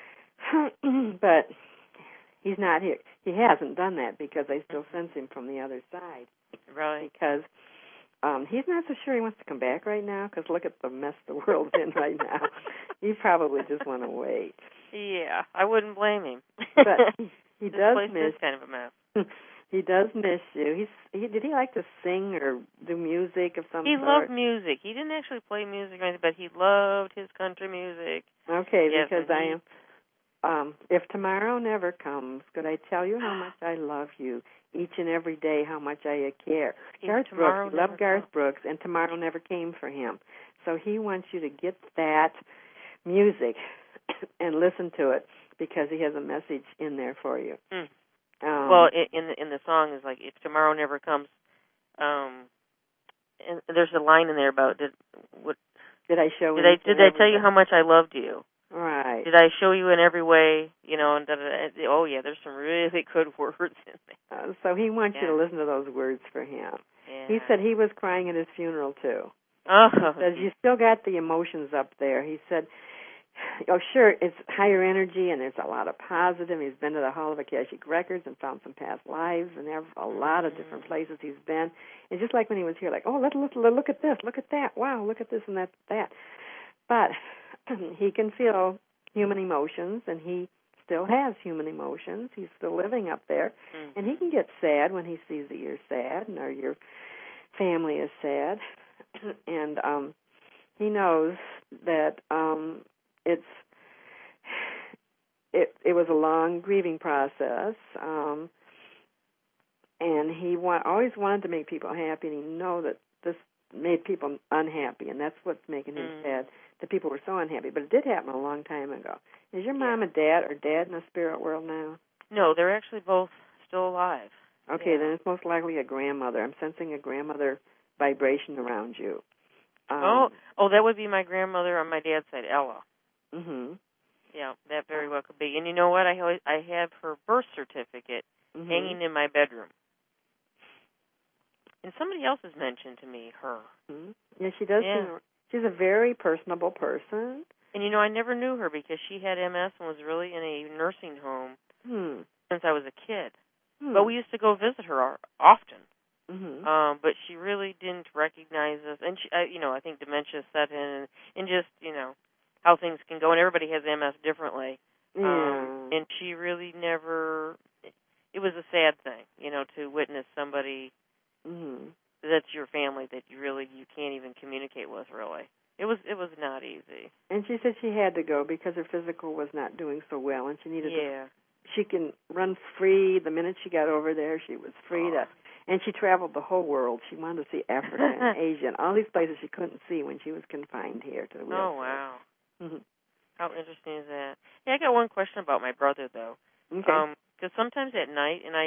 But he's not here. He hasn't done that because I still sense him from the other side. Right. Because he's not so sure he wants to come back right now, because look at the mess the world's in right now. He probably just want to wait. Yeah, I wouldn't blame him. But he this does place miss. is kind of a mess. He does miss you. Did he like to sing or do music of some He sort? loved music. He didn't actually play music or anything, but he loved his country music. Okay, yes, because If tomorrow never comes, could I tell you how much I love you each and every day, how much I care? Garth Brooks, he loved Garth Brooks, and tomorrow never came for him. So he wants you to get that music and listen to it because he has a message in there for you. Well, in the song is like, if tomorrow never comes, and there's a line in there about did I tell you how much I loved you? Right. Did I show you in every way? You know, and oh yeah, there's some really good words in there. So he wants you to listen to those words for him. Yeah. He said he was crying at his funeral too. Oh. He says you still got the emotions up there. He said, oh sure, it's higher energy and there's a lot of positive. He's been to the Hall of Akashic Records and found some past lives and a lot of different places he's been. And just like when he was here, like, oh, look at this, look at that, wow, look at this and that. But he can feel human emotions, and he still has human emotions. He's still living up there. And he can get sad when he sees that you're sad or your family is sad. And he knows that it was a long grieving process, and he always wanted to make people happy, and he knows that this made people unhappy, and that's what's making him sad. The people were so unhappy, but it did happen a long time ago. Is your mom and dad in the spirit world now? No, they're actually both still alive. Okay, then it's most likely a grandmother. I'm sensing a grandmother vibration around you. That would be my grandmother on my dad's side, Ella. Mm-hmm. Yeah, that very well could be. And you know what? I have her birth certificate hanging in my bedroom. And somebody else has mentioned to me her. Mm-hmm. Yeah, she does. Yeah. She's a very personable person. And, you know, I never knew her because she had MS and was really in a nursing home since I was a kid. But we used to go visit her often. But she really didn't recognize us. And, she, I think dementia set in and just, how things can go. And everybody has MS differently. And she really never, it was a sad thing, to witness somebody that's your family that you can't even communicate with, really. It was not easy. And she said she had to go because her physical was not doing so well, and she needed she can run free. The minute she got over there, she was free to, and she traveled the whole world. She wanted to see Africa and Asia and all these places she couldn't see when she was confined here to the wheelchair. Oh, wow. How interesting is that? Yeah, I got one question about my brother, though. Okay. Because sometimes at night, and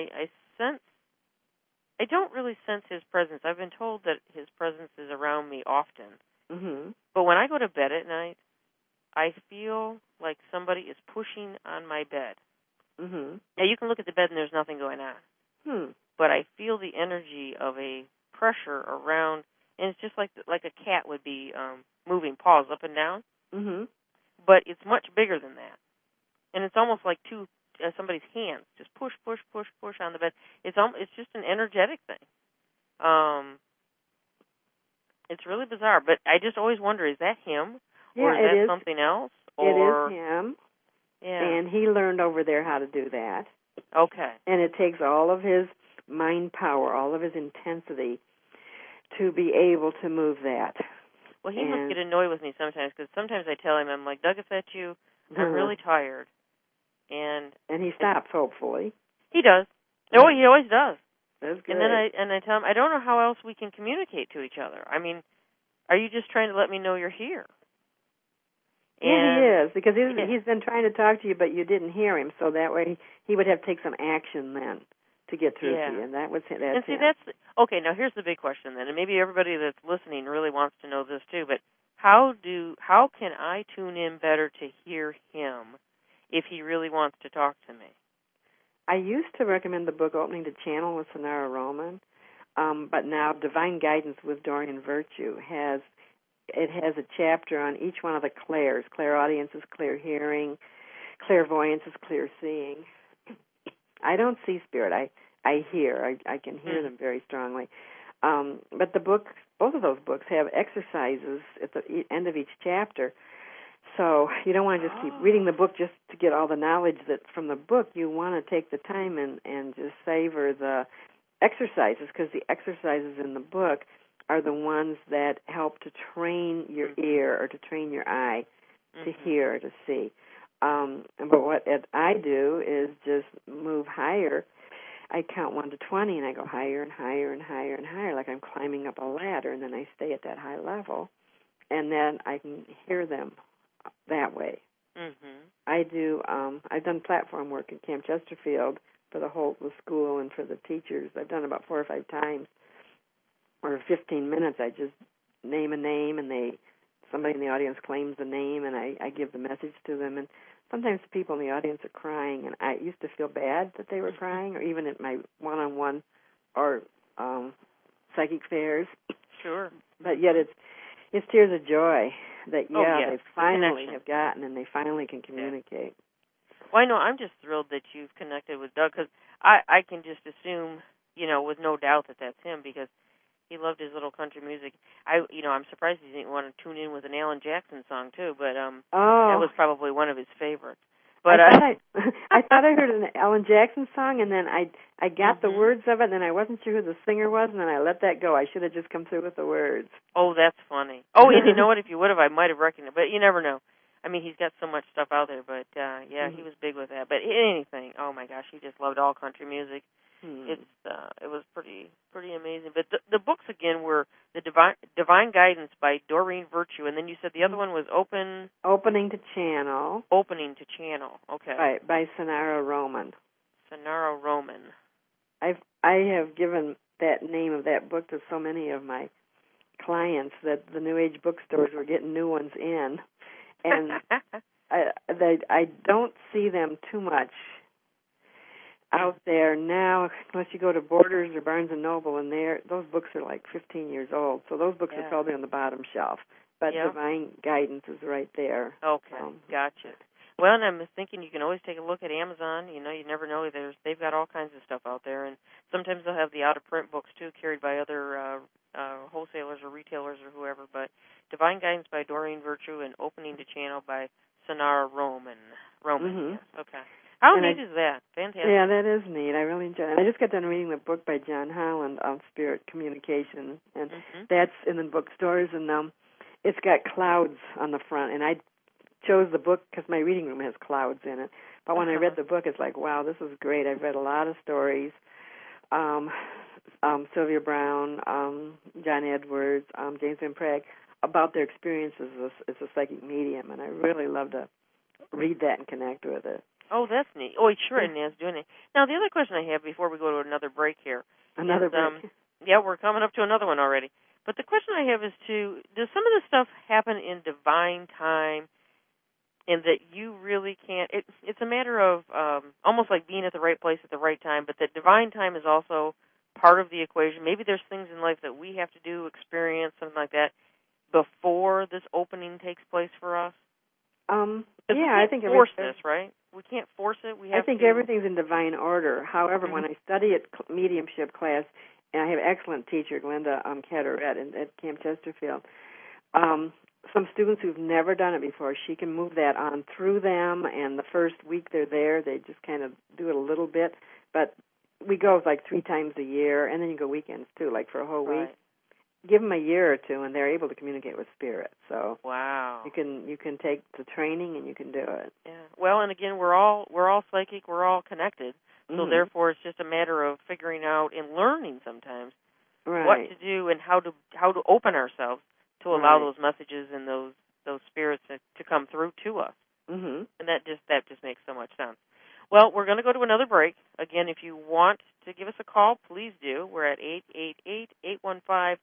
I don't really sense his presence. I've been told that his presence is around me often. But when I go to bed at night, I feel like somebody is pushing on my bed. Now, you can look at the bed and there's nothing going on. But I feel the energy of a pressure around, and it's just like a cat would be moving paws up and down. But it's much bigger than that. And it's almost like somebody's hands just push on the bed. It's just an energetic thing. It's really bizarre, but I just always wonder, is that him? Or is that something else? Or, it is him. Yeah. And he learned over there how to do that. Okay. And it takes all of his mind power, all of his intensity to be able to move that. Well, he must get annoyed with me sometimes, because sometimes I tell him, I'm like, Doug, if that's you, I'm really tired. And he stops, hopefully. He does. Oh, he always does. That's good. And then I tell him, I don't know how else we can communicate to each other. I mean, are you just trying to let me know you're here? Yeah, he is, because he's been trying to talk to you, but you didn't hear him, so that way he would have to take some action then to get through to you, and that's and see, that's okay. Now here's the big question then, and maybe everybody that's listening really wants to know this too. But how can I tune in better to hear him if he really wants to talk to me? I used to recommend the book Opening to Channel with Sonara Roman, but now Divine Guidance with Dorian Virtue has a chapter on each one of the clairs. Clairaudience is clear hearing, clairvoyance is clear seeing. I don't see spirit. I hear. I can hear them very strongly. But both of those books have exercises at the end of each chapter. So you don't want to just keep reading the book just to get all the knowledge from the book. You want to take the time and just savor the exercises, because the exercises in the book are the ones that help to train your ear or to train your eye to hear or to see. But what I do is just move higher. I count 1 to 20, and I go higher and higher and higher and higher, like I'm climbing up a ladder, and then I stay at that high level, and then I can hear them that way. Mm-hmm. I've done platform work at Camp Chesterfield for the school and for the teachers. I've done about 4 or 5 times, or 15 minutes. I just name a name, and somebody in the audience claims the name, and I give the message to them. And sometimes the people in the audience are crying, and I used to feel bad that they were crying, or even at my one-on-one or psychic fairs. Sure. But yet it's tears of joy that, they finally Connection. have gotten, and they finally can communicate. Well, I know I'm just thrilled that you've connected with Doug, because I can just assume, with no doubt that that's him, because he loved his little country music. I'm surprised he didn't want to tune in with an Alan Jackson song too, but that was probably one of his favorites. But I thought I heard an Alan Jackson song, and then I got the words of it, and then I wasn't sure who the singer was, and then I let that go. I should have just come through with the words. Oh, that's funny. Oh, and you know what? If you would have, I might have recognized. But you never know. I mean, he's got so much stuff out there, but he was big with that. But anything, oh my gosh, he just loved all country music. It was pretty amazing. But the books again were the Divine Guidance by Doreen Virtue, and then you said the other one was Opening to Channel. Okay. By Sonara Roman. Sonara Roman. I have given that name of that book to so many of my clients that the New Age bookstores were getting new ones in, and I don't see them too much out there now, unless you go to Borders or Barnes & Noble, and those books are like 15 years old, so those books are probably on the bottom shelf. But Divine Guidance is right there. Okay, gotcha. Well, and I'm thinking you can always take a look at Amazon. You never know. They've got all kinds of stuff out there, and sometimes they'll have the out-of-print books, too, carried by other wholesalers or retailers or whoever. But Divine Guidance by Doreen Virtue and Opening to Channel by Sonara Roman. Yes. Okay. How neat is that? Fantastic. Yeah, that is neat. I really enjoy it. I just got done reading the book by John Holland of Spirit Communication, and that's in the bookstores, and it's got clouds on the front, and I chose the book because my reading room has clouds in it. But when I read the book, it's like, wow, this is great. I've read a lot of stories. Sylvia Brown, John Edwards, James Van Prague, about their experiences as a psychic medium, and I really love to read that and connect with it. Oh, that's neat. Oh, sure, and Nan's doing it. Now, the other question I have before we go to another break here. Another break? Yeah, we're coming up to another one already. But the question I have is does some of this stuff happen in divine time, and that you really can't, it's a matter of almost like being at the right place at the right time, but that divine time is also part of the equation. Maybe there's things in life that we have to do, experience, something like that, before this opening takes place for us? I think force this, right? We can't force it. I think everything's in divine order. However, when I study at mediumship class, and I have an excellent teacher, Glenda Carteret, at Camp Chesterfield, some students who've never done it before, she can move that on through them, and the first week they're there, they just kind of do it a little bit. But we go like 3 times a year, and then you go weekends too, like for a whole week. Give them a year or two, and they're able to communicate with spirit. So wow, you can take the training and you can do it. Yeah. Well, and again, we're all psychic. We're all connected. So therefore, it's just a matter of figuring out and learning sometimes what to do and how to open ourselves to allow those messages and those spirits to come through to us. And that just makes so much sense. Well, we're going to go to another break. Again, if you want to give us a call, please do. We're at 888-815-9756.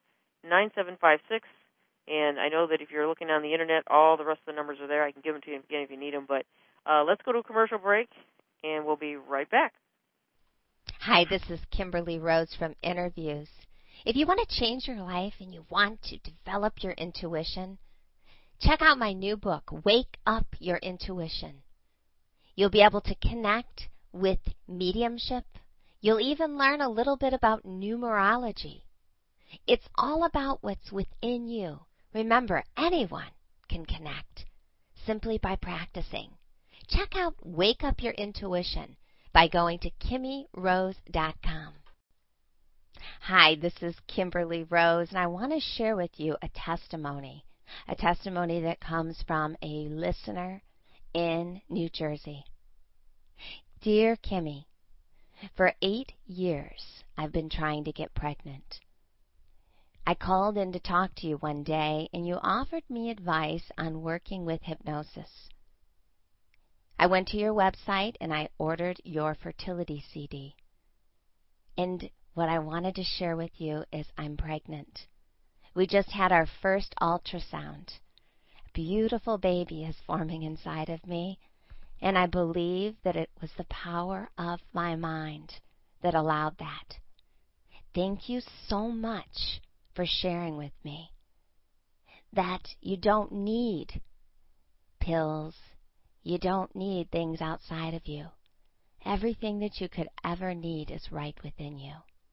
And I know that if you're looking on the Internet, all the rest of the numbers are there. I can give them to you again if you need them. But let's go to a commercial break, and we'll be right back. Hi, this is Kimberly Rose from Interviews. If you want to change your life and you want to develop your intuition, check out my new book, Wake Up Your Intuition. You'll be able to connect with mediumship. You'll even learn a little bit about numerology. It's all about what's within you. Remember, anyone can connect simply by practicing. Check out Wake Up Your Intuition by going to KimmyRose.com. Hi, this is Kimberly Rose, and I want to share with you a testimony that comes from a listener in New Jersey. Dear Kimmy, for 8 years I've been trying to get pregnant. I called in to talk to you one day, and you offered me advice on working with hypnosis. I went to your website and I ordered your fertility CD. And what I wanted to share with you is I'm pregnant. We just had our first ultrasound. A beautiful baby is forming inside of me, and I believe that it was the power of my mind that allowed that. Thank you so much for sharing with me that you don't need pills, you don't need things outside of you. Everything that you could ever need is right within you.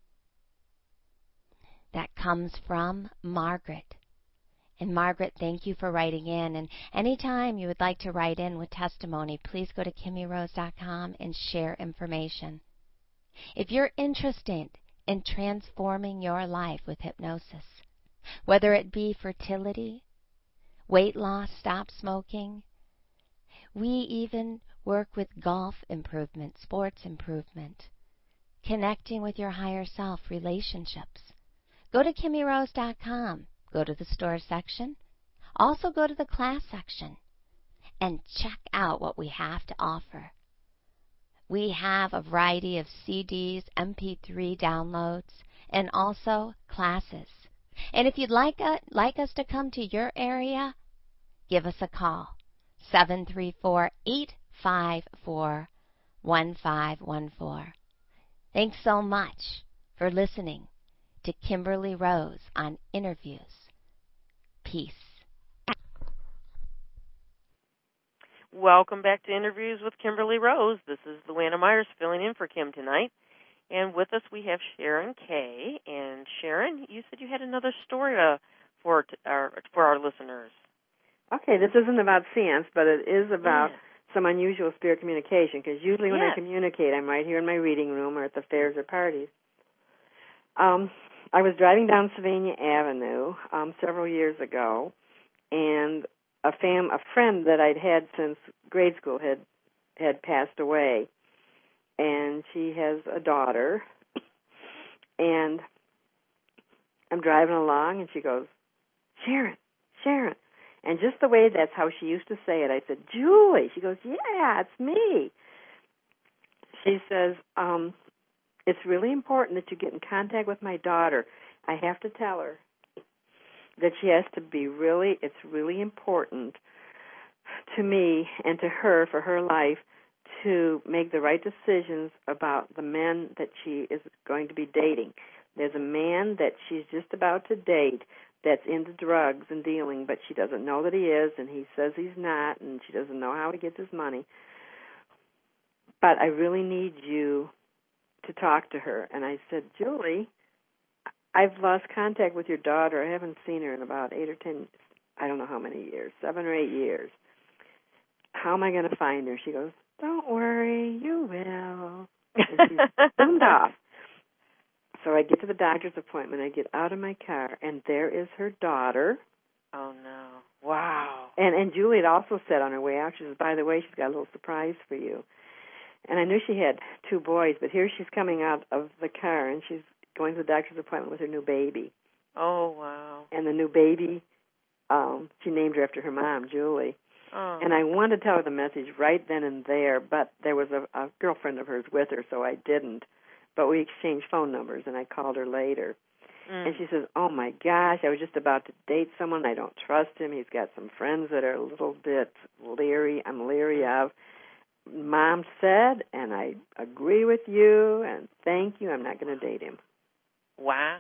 That comes from Margaret. And Margaret, thank you for writing in. And anytime you would like to write in with testimony, please go to KimmyRose.com and share information. If you're interested in transforming your life with hypnosis, whether it be fertility, weight loss, stop smoking, we even work with golf improvement, sports improvement, connecting with your higher self, relationships. Go to KimmyRose.com. Go to the store section. Also go to the class section and check out what we have to offer. We have a variety of CDs, MP3 downloads, and also classes. And if you'd like us to come to your area, give us a call. 734-854-1514. Thanks so much for listening to Kimberly Rose on Interviews. Peace. Welcome back to Interviews with Kimberly Rose. This is Luana Myers filling in for Kim tonight. And with us we have Sharon Kay. And Sharon, you said you had another story for our listeners. Okay, this isn't about seance, but it is about some unusual spirit communication, because usually when I communicate, I'm right here in my reading room or at the fairs or parties. I was driving down Sylvania Avenue several years ago, and a friend that I'd had since grade school had passed away, and she has a daughter, and I'm driving along, and she goes, Sharon, Sharon. And just the way that's how she used to say it, I said, Julie. She goes, yeah, it's me. She says, it's really important that you get in contact with my daughter. I have to tell her that she has to be it's really important to me and to her for her life to make the right decisions about the men that she is going to be dating. There's a man that she's just about to date that's into drugs and dealing, but she doesn't know that he is, and he says he's not, and she doesn't know how he gets his money. But I really need you to talk to her. And I said, Julie, I've lost contact with your daughter. I haven't seen her in about 8 or 10, I don't know how many years, 7 or 8 years. How am I going to find her? She goes, don't worry, you will. And she zoomed off. So I get to the doctor's appointment. I get out of my car, and there is her daughter. Oh, no. Wow. And Julie had also said on her way out, she says, by the way, she's got a little surprise for you. And I knew she had 2 boys, but here she's coming out of the car, and she's going to the doctor's appointment with her new baby. Oh, wow. And the new baby, she named her after her mom, Julie. Oh. And I wanted to tell her the message right then and there, but there was a girlfriend of hers with her, so I didn't. But we exchanged phone numbers, and I called her later. And she says, oh, my gosh, I was just about to date someone. I don't trust him. He's got some friends that are a little bit leery. I'm leery of. Mom said, and I agree with you, and thank you. I'm not going to date him. Wow.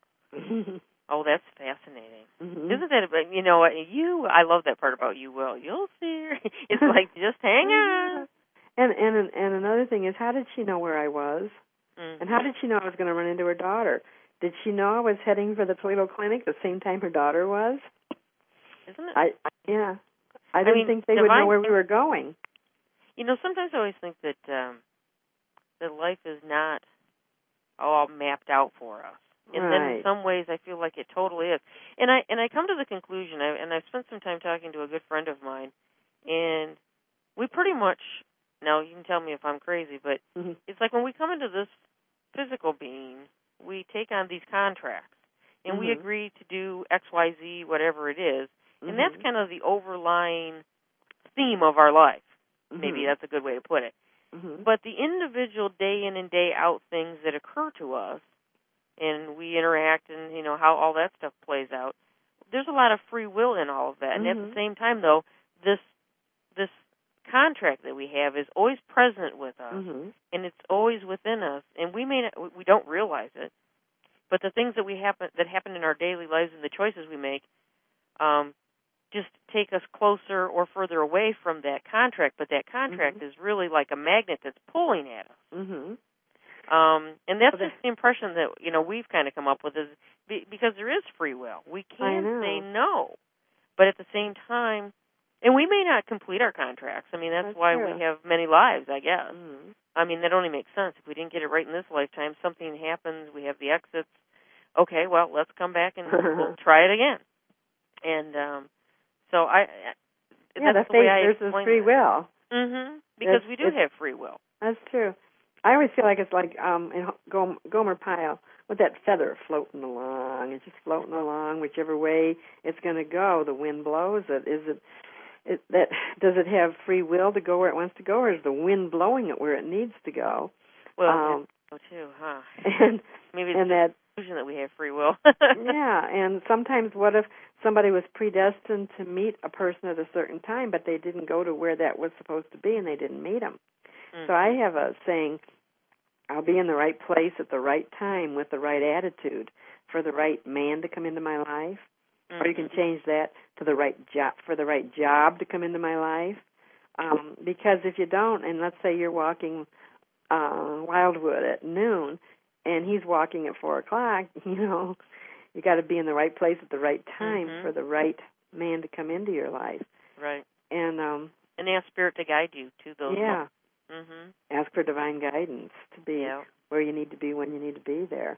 Oh, that's fascinating. Mm-hmm. Isn't that, I love that part about you will. You'll see her. It's like, just hang on. And another thing is, how did she know where I was? Mm-hmm. And how did she know I was going to run into her daughter? Did she know I was heading for the Toledo Clinic the same time her daughter was? Isn't it? I didn't think they would know where we were going. Sometimes I always think that life is not all mapped out for us. And then in some ways I feel like it totally is. And I come to the conclusion, and I've spent some time talking to a good friend of mine, and we pretty much, now you can tell me if I'm crazy, but it's like when we come into this physical being, we take on these contracts, and we agree to do X, Y, Z, whatever it is, and that's kind of the overlying theme of our life. Maybe that's a good way to put it. But the individual day in and day out things that occur to us, and we interact, and how all that stuff plays out, there's a lot of free will in all of that. And at the same time, though, this contract that we have is always present with us, and it's always within us, and we don't realize it. But the things that happen in our daily lives and the choices we make, just take us closer or further away from that contract. But that contract is really like a magnet that's pulling at us. And that's just the impression that we've kind of come up with, is because there is free will. We can say no, but at the same time, and we may not complete our contracts. I mean, that's why we have many lives, I guess. I mean, that only makes sense. If we didn't get it right in this lifetime, something happens, we have the exits. Okay, well, let's come back and we'll try it again. And so that's the way I explain there's free will. Because we do have free will. That's true. I always feel like it's like in Gomer Pyle with that feather floating along. It's just floating along whichever way it's going to go. The wind blows it. Does it have free will to go where it wants to go, or is the wind blowing it where it needs to go? Well, too, huh? And maybe it's the illusion that we have free will. Yeah, and sometimes what if somebody was predestined to meet a person at a certain time, but they didn't go to where that was supposed to be, and they didn't meet them? So I have a saying, I'll be in the right place at the right time with the right attitude for the right man to come into my life. Or you can change that to the right job, for the right job to come into my life. Because if you don't, and let's say you're walking Wildwood at noon, and he's walking at 4 o'clock, you got to be in the right place at the right time for the right man to come into your life. Right. And ask Spirit to guide you to those. Yeah. Ask for divine guidance to be where you need to be when you need to be there.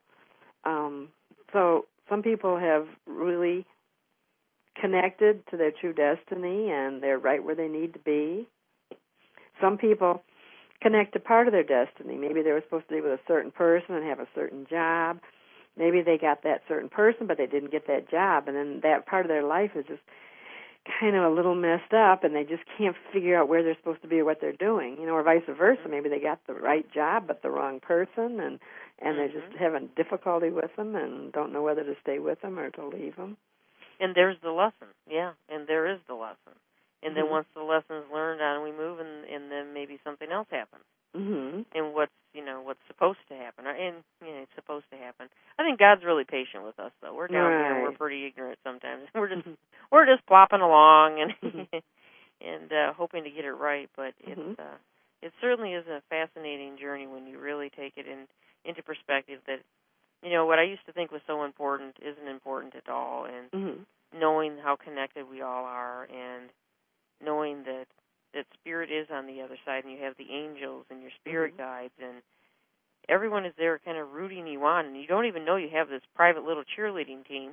So some people have really connected to their true destiny, and they're right where they need to be. Some people connect to part of their destiny. Maybe they were supposed to be with a certain person and have a certain job. Maybe they got that certain person, but they didn't get that job, and then that part of their life is just kind of a little messed up, and they just can't figure out where they're supposed to be or what they're doing, or vice versa. Maybe they got the right job but the wrong person, and they're just having difficulty with them and don't know whether to stay with them or to leave them. And there's the lesson, and there is the lesson. And then once the lesson's learned, on we move, and then maybe something else happens. And what's supposed to happen, and it's supposed to happen. I think God's really patient with us, though. We're down here, we're pretty ignorant sometimes. We're just plopping along and and hoping to get it right. But it certainly is a fascinating journey when you really take it into perspective. That what I used to think was so important isn't important at all, and knowing how connected we all are, and knowing that Spirit is on the other side, and you have the angels and your spirit guides, and everyone is there kind of rooting you on, and you don't even know you have this private little cheerleading team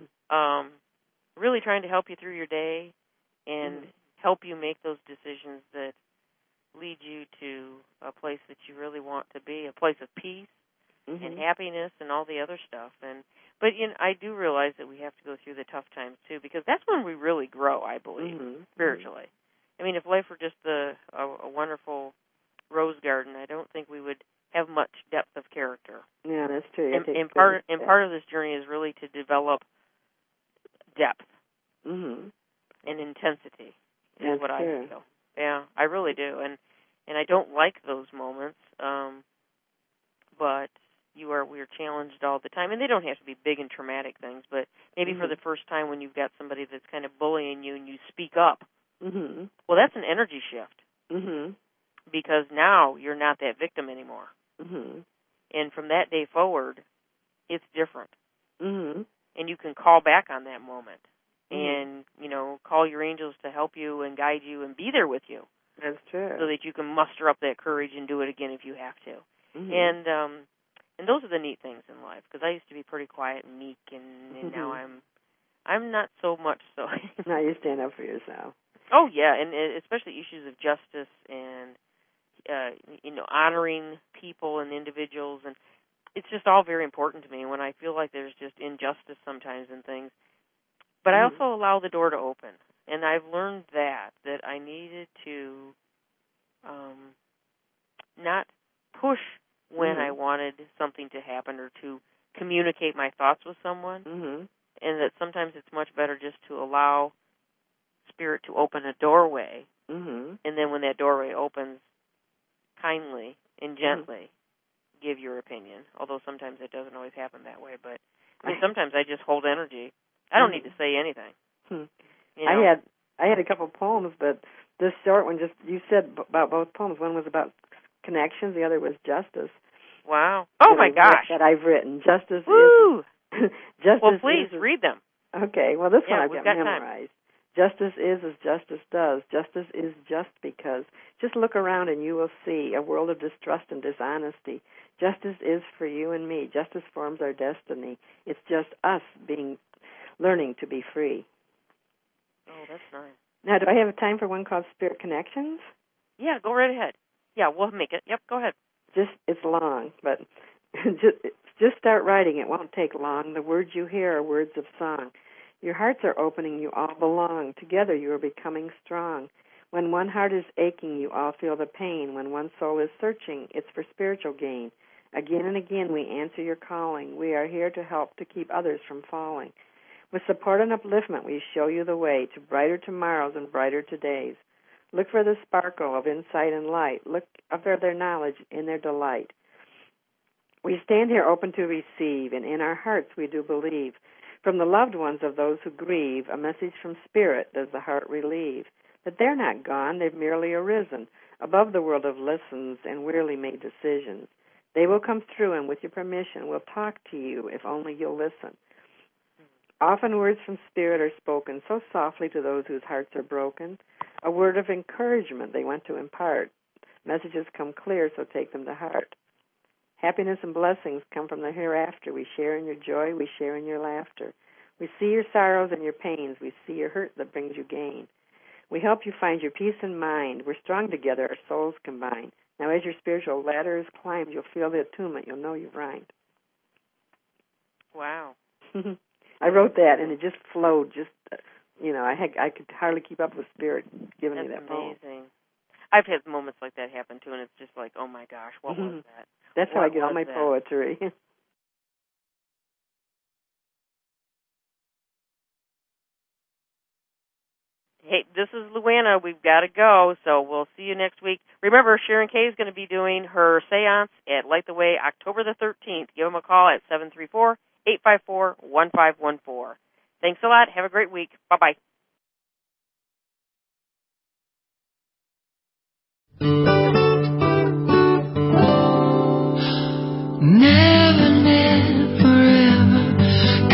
really trying to help you through your day and help you make those decisions that lead you to a place that you really want to be, a place of peace and happiness and all the other stuff. But I do realize that we have to go through the tough times, too, because that's when we really grow, I believe, spiritually. I mean, if life were just a wonderful rose garden, I don't think we would have much depth of character. Yeah, that's true. And part of this journey is really to develop depth and intensity is what I feel. Yeah, I really do. And I don't like those moments, but we're challenged all the time. And they don't have to be big and traumatic things, but maybe for the first time when you've got somebody that's kind of bullying you and you speak up, well, that's an energy shift because now you're not that victim anymore. And from that day forward, it's different. And you can call back on that moment and, call your angels to help you and guide you and be there with you. That's true. So that you can muster up that courage and do it again if you have to. And those are the neat things in life, because I used to be pretty quiet and meek, and now I'm not so much so. Now you stand up for yourself. Oh, yeah, and especially issues of justice and, honoring people and individuals. And it's just all very important to me when I feel like there's just injustice sometimes in things. But I also allow the door to open. And I've learned that I needed to not push when I wanted something to happen or to communicate my thoughts with someone. And that sometimes it's much better just to allow Spirit to open a doorway. And then when that doorway opens, kindly and gently give your opinion. Although sometimes it doesn't always happen that way. But I mean, sometimes I just hold energy. I don't need to say anything. You know? I had a couple poems, but this short one, just you said about both poems. One was about connections, the other was justice. Wow! Oh my gosh! That I've written. Justice Woo! is. Justice. Well, please read them. Okay. Well, this one I've got memorized. Time. Justice is as justice does. Justice is just because. Just look around and you will see a world of distrust and dishonesty. Justice is for you and me. Justice forms our destiny. It's just us learning to be free. Oh, that's nice. Now, do I have time for one called Spirit Connections? Yeah, go right ahead. Yeah, we'll make it. Yep, go ahead. It's long, but just start writing. It won't take long. The words you hear are words of song. Your hearts are opening. You all belong. Together you are becoming strong. When one heart is aching, you all feel the pain. When one soul is searching, it's for spiritual gain. Again and again we answer your calling. We are here to help to keep others from falling. With support and upliftment, we show you the way to brighter tomorrows and brighter todays. Look for the sparkle of insight and light. Look for their knowledge in their delight. We stand here open to receive, and in our hearts we do believe. From the loved ones of those who grieve, a message from Spirit does the heart relieve. That they're not gone, they've merely arisen, above the world of listens and wearily made decisions. They will come through, and with your permission, will talk to you if only you'll listen. Often words from Spirit are spoken so softly to those whose hearts are broken. A word of encouragement they want to impart. Messages come clear, so take them to heart. Happiness and blessings come from the hereafter. We share in your joy, we share in your laughter. We see your sorrows and your pains. We see your hurt that brings you gain. We help you find your peace in mind. We're strong together, our souls combine. Now as your spiritual ladder is climbed, you'll feel the attunement. You'll know you've rhymed. Wow. I wrote that, and it just flowed. I could hardly keep up with Spirit giving me that poem. That's amazing. I've had moments like that happen, too, and it's just like, oh, my gosh, what was that? That's how I get all my poetry. Hey, this is Luana. We've got to go, so we'll see you next week. Remember, Sharon Kay is going to be doing her seance at Light the Way October the 13th. Give them a call at 734-854-1514. Thanks a lot. Have a great week. Bye-bye.